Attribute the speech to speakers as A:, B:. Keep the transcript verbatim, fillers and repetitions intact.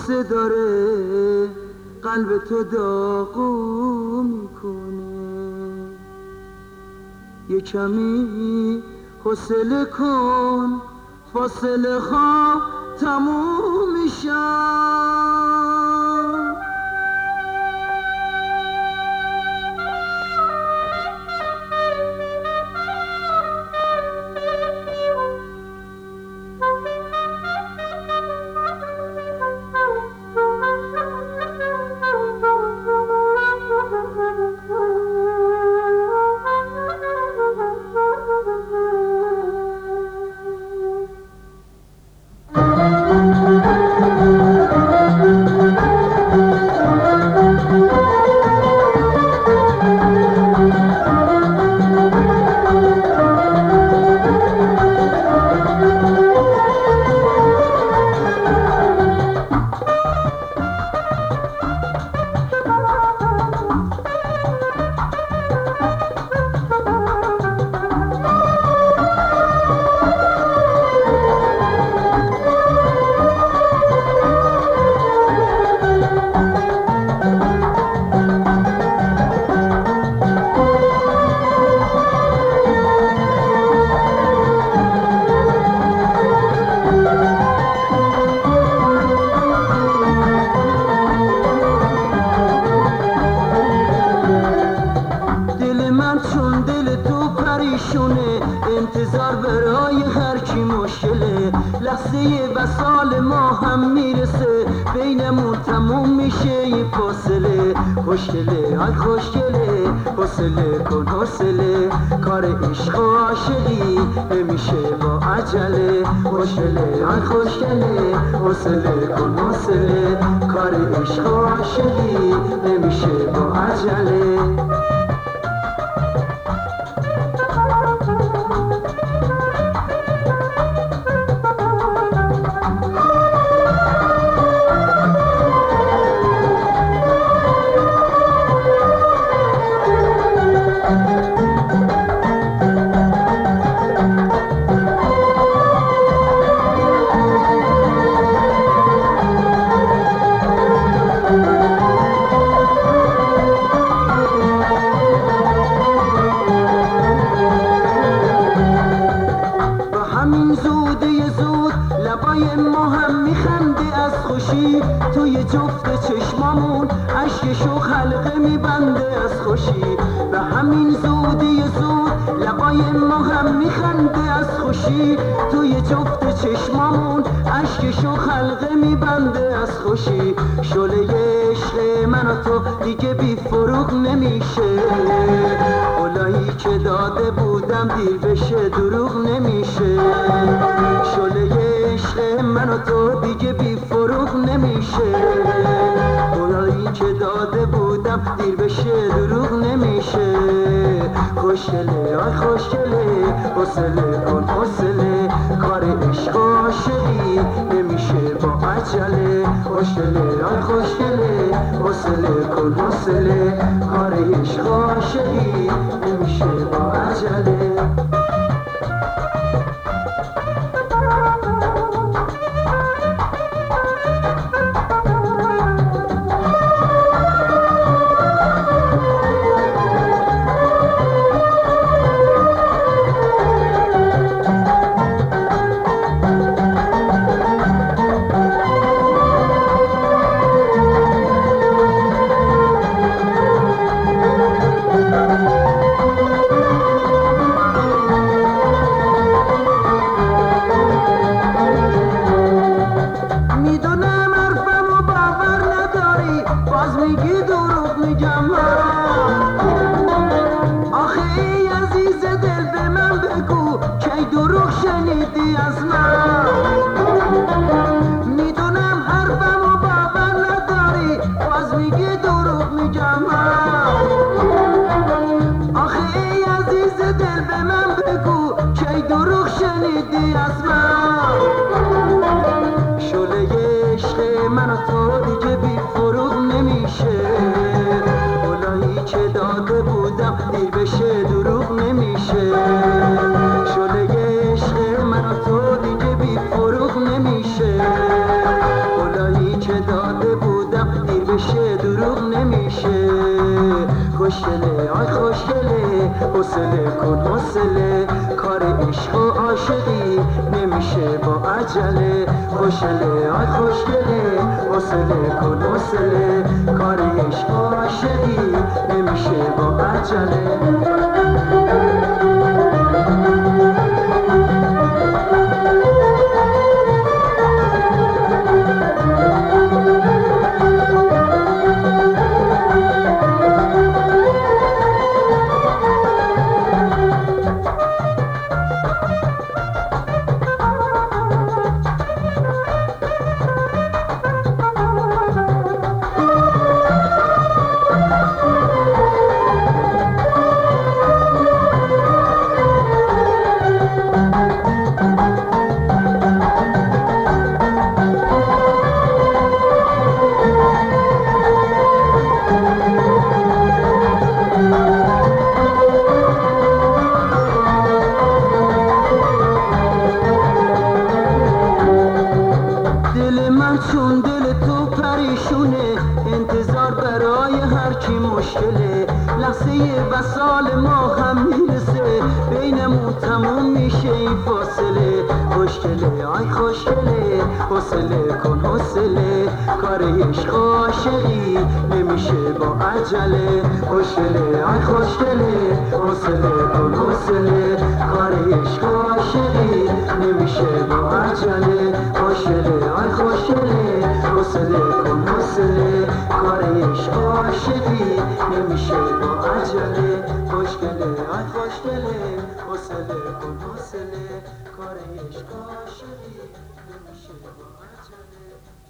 A: قصه داره قلب تو داغو میکنه. یه کمی حوصله کن فاصله ها تموم میشن. انتظار برای هر کی مشکله، لحظه وصال ما هم میرسه، بینمون تموم میشه یه فاصله. خوشگله آی خوشگله حوصله کن حوصله، کار عشق و عاشقی نمیشه با عجله. خوشگله آی خوشگله حوصله کن حوصله، کار عشق و عاشقی نمیشه با عجله. لبای ما هم میخنده از خوشی، توی جفت چشمامون اشکشو خلقه میبنده از خوشی. به همین زودی زود لبای ما هم میخنده از خوشی، توی جفت چشمامون اشکشو خلقه میبنده از خوشی. شعله عشق من و تو دیگه بی فروغ نمیشه، قولایی که داده بودم دیر بشه دروغ نمیشه. شعله عشق من و تو دیگه بی فروغ نمیشه، قولایی که داده بودم دیر بشه دروغ نمیشه. خوشگله آی خوشگله حوصله کن حوصله، کار عشق و عاشقی نمیشه با عجله. خوشگله آی خوشگله حوصله کن حوصله، کار عشق و عاشقی نمیشه با عجله. میگی دروغ میگم آخه ای عزیز دل به من بگو کی دروغ شنیدی از من. میدونم حرفم و باور نداری باز میگی دروغ میگم آخه ای عزیز دل به من بگو کی دروغ شنیدی از من. شعله عشق من و تو دیگه بی فروغ نمیشه، قولایی که داده بودم دیر بشه دروغ نمیشه. شعله عشق من و تو دیگه بی فروغ نمیشه، قولایی که داده خوشگله حوصله کن حوصله کار عشق و عاشقی نمیشه با عجله خوشگله آی خوشگله حوصله کن حوصله کار عشق و عاشقی نمیشه با عجله چون دل تو پریشونه انتظار برای هر کی مشکله لحظه وصال ما هم میرسه بینمون تموم میشه این فاصله خوشگله آی خوشگله حوصله کن حوصله کار عشق و عاشقی نمیشه با عجله خوشگله آی خوشگله حوصله کن حوصله کار عشق و عاشقی نمیشه با عجله خوشگله آی خوشگله حوصله کن حوصله کار عشق و عاشقی نمیشه با عجله خوشگله آی خوشگله حوصله کن حوصله کار عشق و عاشقی نمیشه با عجله